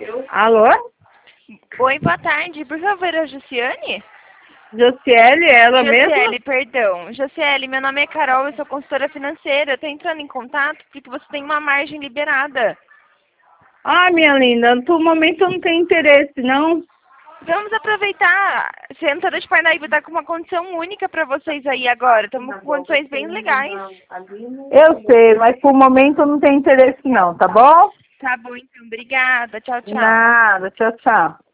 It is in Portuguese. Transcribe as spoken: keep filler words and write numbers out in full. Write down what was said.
Alô? Oi, boa tarde. Por favor, a Josiane? Josiele, ela mesma? Josiele, perdão. Josiele, meu nome é Carol, eu sou consultora financeira. Eu tô entrando em contato porque você tem uma margem liberada. Ah, minha linda, no momento eu não tenho interesse, não. Vamos aproveitar. Senadora de Parnaíba está com uma condição única para vocês aí agora. Estamos com condições bem legais. Eu sei, mas por momento eu não tenho interesse, não, tá bom? Tá bom, então. Obrigada. Tchau, tchau. Nada, tchau, tchau.